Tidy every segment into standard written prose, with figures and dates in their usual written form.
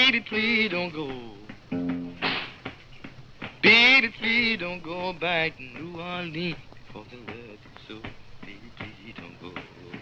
Baby, please don't go. Baby, please don't go back to New Orleans because I love you so. Baby, please don't go.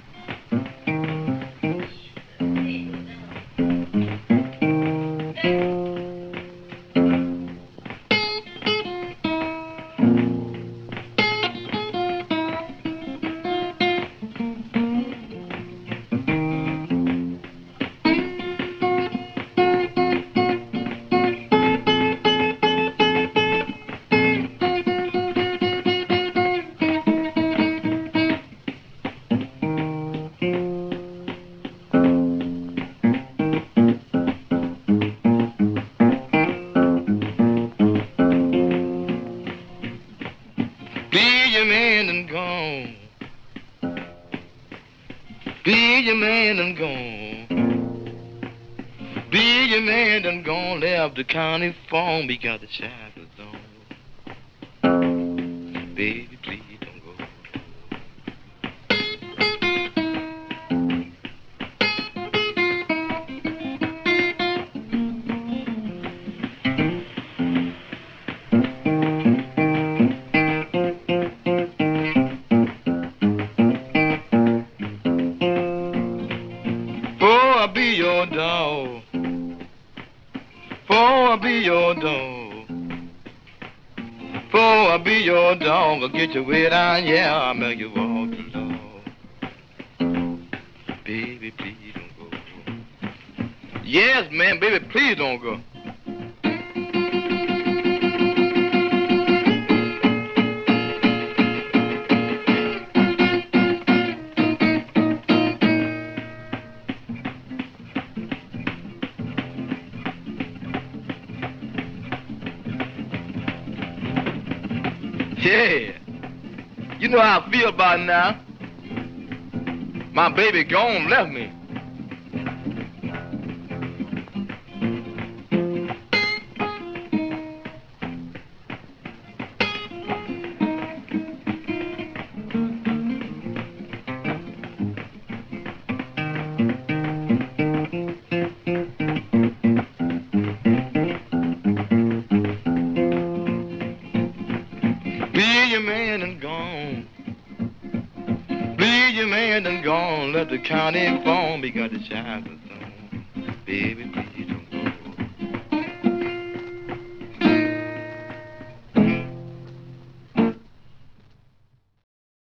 Be your man and gone. Be your man and gone. Be your man and gone. Left the county phone because the shackles on. Baby, please don't go. For I be your dog. For I be your dog. For I be your dog. I'll get you way down, yeah, I'll make you walk the dog. Baby, please don't go. Yes, man, baby, please don't go. Yeah, you know how I feel about it now. My baby gone, left me. Be your man and gone. Be your man and gone. Let the county phone because the shackles on. Baby, please.